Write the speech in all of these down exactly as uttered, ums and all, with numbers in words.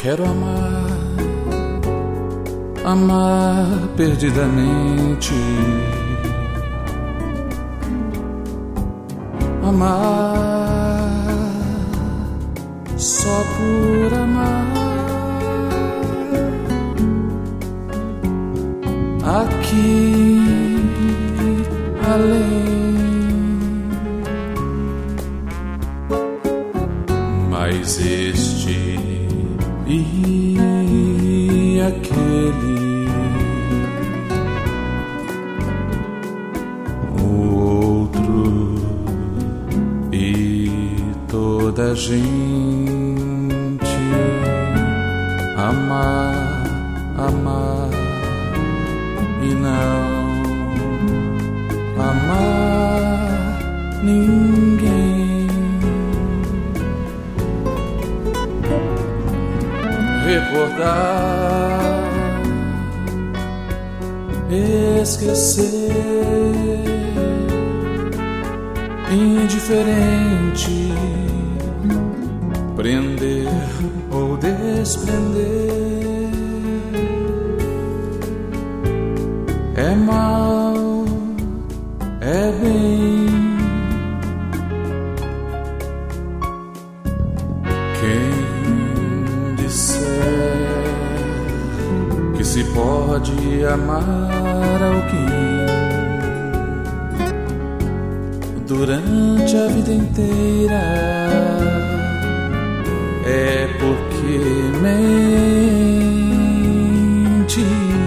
quero amar, amar perdidamente, amar só por amar. Aqui além, mas este e aquele, o outro e toda a gente, amar, amar e não amar ninguém. Recordar, esquecer, indiferente, prender ou desprender. É mal, é bem. Quem disser que se pode amar alguém durante a vida inteira é porque mente.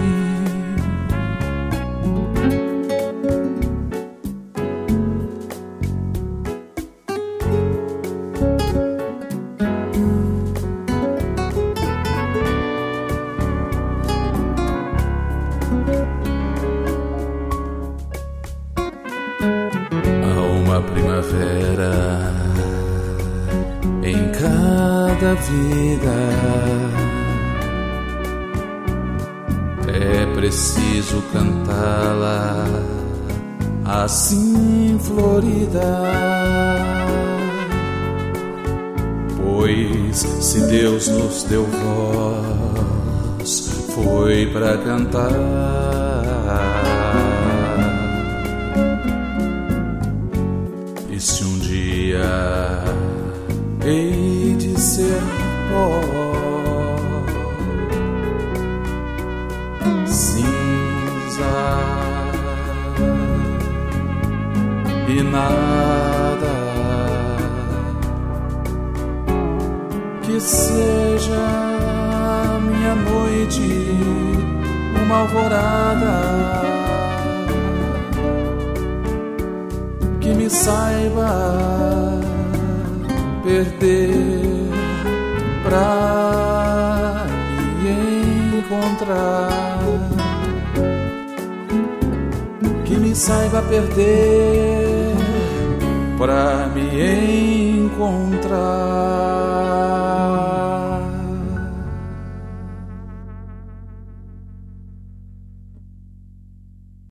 Uma primavera em cada vida, é preciso cantá-la assim florida, pois se Deus nos deu voz foi pra cantar. E se um dia hei de ser pó, cinza e nada, que seja minha noite uma alvorada, que me saiba perder pra me encontrar, que me saiba perder pra me encontrar.